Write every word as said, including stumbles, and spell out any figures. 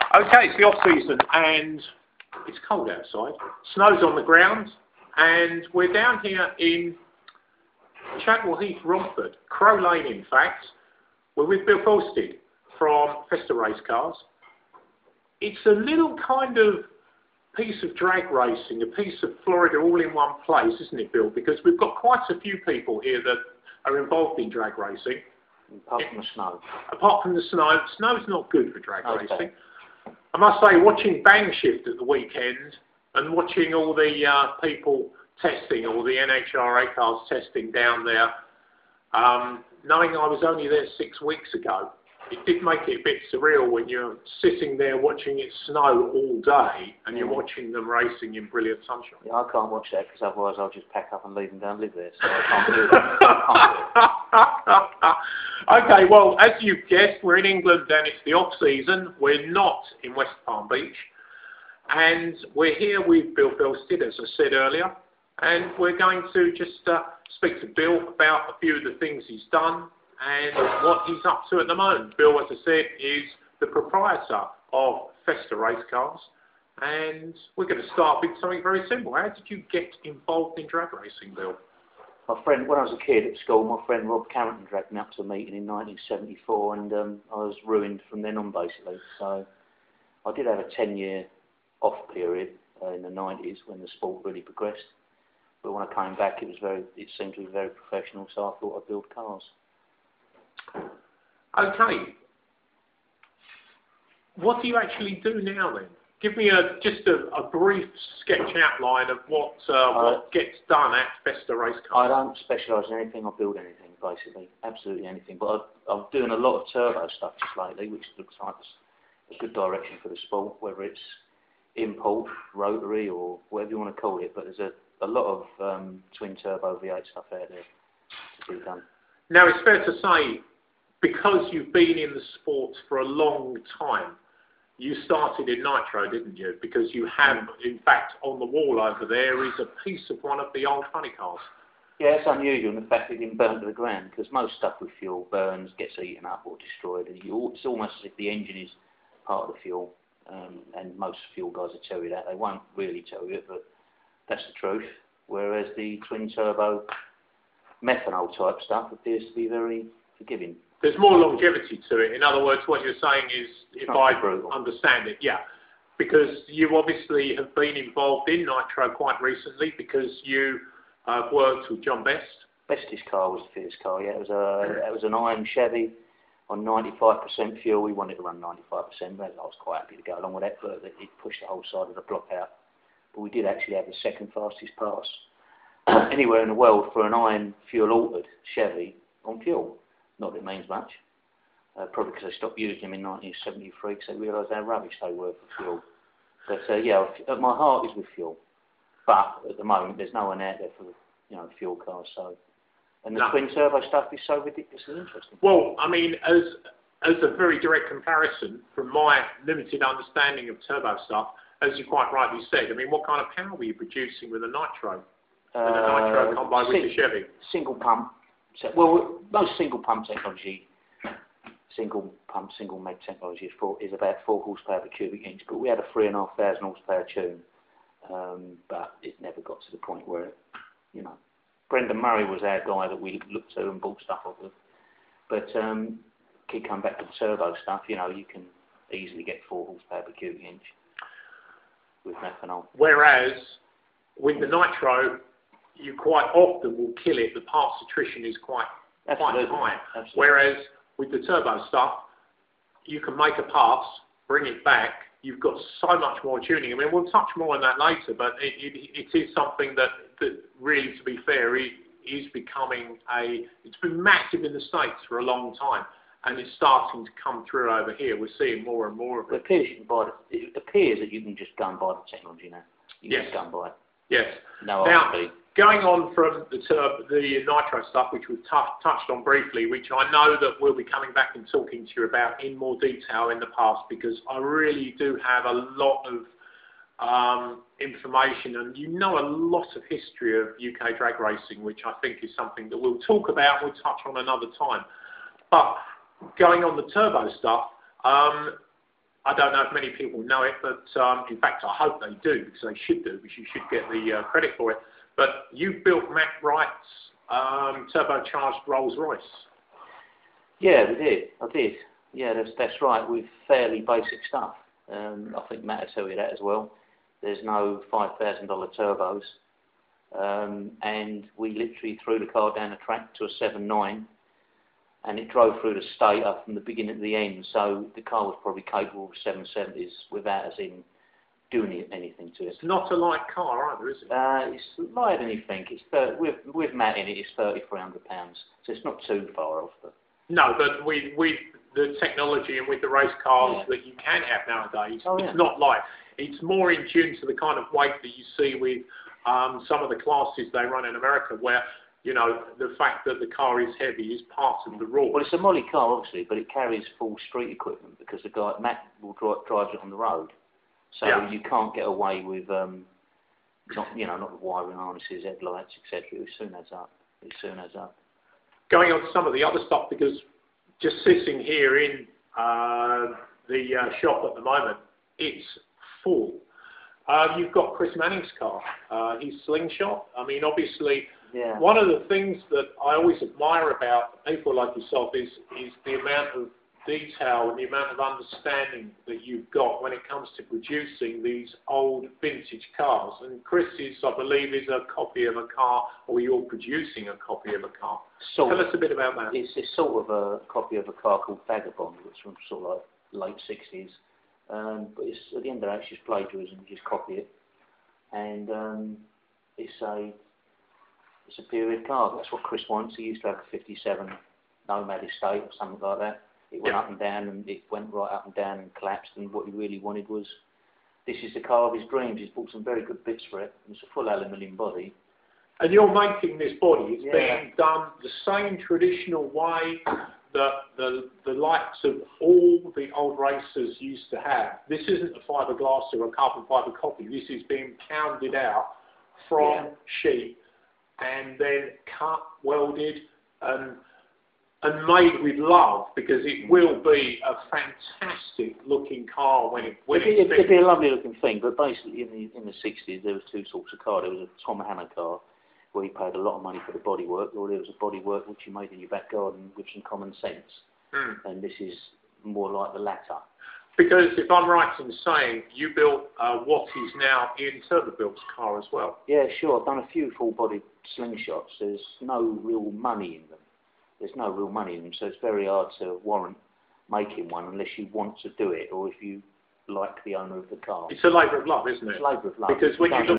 Okay, it's the off season and it's cold outside. Snow's on the ground and we're down here in Chadwell Heath, Romford, Crow Lane in fact. We're with Bill Felsted from Festa Race Cars. It's a little kind of piece of drag racing, a piece of Florida all in one place, isn't it, Bill? Because we've got quite a few people here that are involved in drag racing. Apart from the snow. Apart from the snow. Snow's not good for drag Okay. racing. I must say, watching Bang Shift at the weekend and watching all the uh, people testing, all the N H R A cars testing down there, um, knowing I was only there six weeks ago, it did make it a bit surreal when you're sitting there watching it snow all day and you're watching them racing in brilliant sunshine. Yeah, I can't watch that because otherwise I'll just pack up and leave and go and live there. So I can't do that. I can't do it. Okay, well, as you've guessed, we're in England and it's the off-season. We're not in West Palm Beach. And we're here with Bill Felsted, as I said earlier. And we're going to just uh, speak to Bill about a few of the things he's done and what he's up to at the moment. Bill, as I said, is the proprietor of Festa Race Cars. And we're going to start with something very simple. How did you get involved in drag racing, Bill? My friend, when I was a kid at school, my friend Rob Carrington dragged me up to a meeting in nineteen seventy-four, and um, I was ruined from then on, basically. So I did have a ten-year off period uh, in the nineties when the sport really progressed. But when I came back, it was very, it seemed to be very professional, so I thought I'd build cars. Okay. What do you actually do now then? Give me a just a, a brief sketch outline of what uh, uh, what gets done at Festa Race Cars. I don't specialise in anything. I build anything, basically, absolutely anything. But I, I'm doing a lot of turbo stuff just lately, which looks like a good direction for the sport, whether it's impulse, rotary, or whatever you want to call it. But there's a, a lot of um, twin turbo V eight stuff out there to be done. Now it's fair to say, because you've been in the sport for a long time, you started in nitro, didn't you? Because you have, in fact, on the wall over there is a piece of one of the old funny cars. Yeah, it's unusual in the fact it didn't burn to the ground, because most stuff with fuel burns, gets eaten up or destroyed, and you, it's almost as if the engine is part of the fuel. Um, and most fuel guys will tell you that. They won't really tell you it, but that's the truth. Whereas the twin turbo methanol type stuff appears to be very forgiving. There's more longevity to it. In other words, what you're saying is, if I brutal. understand it, yeah, because you obviously have been involved in nitro quite recently because you uh, worked with John Best. Best's car was the fittest car. Yeah, it was a it was an iron Chevy on ninety-five percent fuel. We wanted to run ninety-five percent, but I was quite happy to go along with that. But it pushed the whole side of the block out. But we did actually have the second fastest pass anywhere in the world for an iron fuel altered Chevy on fuel. Not that it means much, uh, probably because they stopped using them in nineteen seventy-three because they realised how rubbish they were for fuel. But uh, yeah, my heart is with fuel. But at the moment, there's no one out there for you know fuel cars. So, and the no. twin turbo stuff is so ridiculously interesting. Well, I mean, as as a very direct comparison, from my limited understanding of turbo stuff, as you quite rightly said, I mean, what kind of power were you producing with a nitro? With a nitro uh, combo with the Chevy? Single pump. So, well, most single pump technology, single pump, single meg technology is, four, is about four horsepower per cubic inch, but we had a three and a half thousand horsepower tune, um, but it never got to the point where, it, you know, Brendan Murray was our guy that we looked to and bought stuff off of. But um, keep coming back to the turbo stuff, you know, you can easily get four horsepower per cubic inch with methanol. Whereas with the nitro, you quite often will kill it. The parts attrition is quite Absolutely. quite high. Absolutely. Whereas with the turbo stuff, you can make a pass, bring it back. You've got so much more tuning. I mean, we'll touch more on that later, but it, it, it is something that, that really, to be fair, is, is becoming a... It's been massive in the States for a long time, and it's starting to come through over here. We're seeing more and more of it. It appears, you can buy the, it appears that you can just go and buy the technology now. You can yes. just go and buy it. Yes. No, now, obviously. Going on from the, uh, the nitro stuff, which we've touched on briefly, which I know that we'll be coming back and talking to you about in more detail in the past, because I really do have a lot of um, information, and you know a lot of history of U K drag racing, which I think is something that we'll talk about, we'll touch on another time. But going on the turbo stuff, um, I don't know if many people know it, but um, in fact I hope they do, because they should do, because you should get the uh, credit for it. But you built Matt Wright's um, turbocharged Rolls Royce. Yeah, we did. I did. Yeah, that's, that's right, with fairly basic stuff. Um, I think Matt will tell you that as well. There's no five thousand dollar turbos. Um, and we literally threw the car down the track to a seven nine, and it drove through the stator from the beginning to the end. So the car was probably capable of seven seventies without us even doing anything to it. It's not a light car either, is it? Uh, it's lighter than you think. It's thirty, with with Matt in it, it's thirty-three hundred pounds, so it's not too far off. But no, but with with the technology and with the race cars yeah. that you can have nowadays, oh, it's yeah. not light. It's more in tune to the kind of weight that you see with um, some of the classes they run in America, where you know the fact that the car is heavy is part of the rule. Well, it's a molly car, obviously, but it carries full street equipment because the guy Matt will drive, drive it on the road. So yeah. you can't get away with, um, not you know, not the wiring harnesses, headlights, et cetera. It soon adds up. It soon adds up. Going on to some of the other stuff, because just sitting here in uh, the uh, shop at the moment, it's full. Uh, you've got Chris Manning's car, uh, his Slingshot. I mean, obviously, yeah. one of the things that I always admire about people like yourself is is the amount of detail and the amount of understanding that you've got when it comes to producing these old vintage cars. And Chris's, I believe, is a copy of a car, or you're producing a copy of a car. Sort Tell of, us a bit about that. It's, it's sort of a copy of a car called Vagabond, which is from sort of like late sixties. Um, but it's, at the end of that, it's just plagiarism, you just copy it. And um, it's a it's a period car. That's what Chris wants. He used to have a fifty-seven Nomad Estate or something like that. It went yeah. up and down, and it went right up and down and collapsed, and what he really wanted was, this is the car of his dreams. He's bought some very good bits for it. It's a full aluminium body. And you're making this body. It's yeah. being done the same traditional way that the, the likes of all the old racers used to have. This isn't a fiberglass or a carbon fiber copy. This is being pounded out from yeah. sheet and then cut, welded, and and made with love, because it will be a fantastic looking car when it when it'd, it's be, it'd be a lovely looking thing. But basically, in the in the sixties, there was two sorts of car. There was a Tom Hannah car, where you paid a lot of money for the bodywork, or there was a bodywork which you made in your back garden with some common sense. Mm. And this is more like the latter. Because if I'm right in saying, you built uh, what is now Ian Turbobuilt's car as well. Yeah, sure. I've done a few full-body Slingshots. There's no real money in them. There's no real money in them, so it's very hard to warrant making one unless you want to do it, or if you like the owner of the car. It's a labour of love, isn't it? It's a labour of love. Because when you look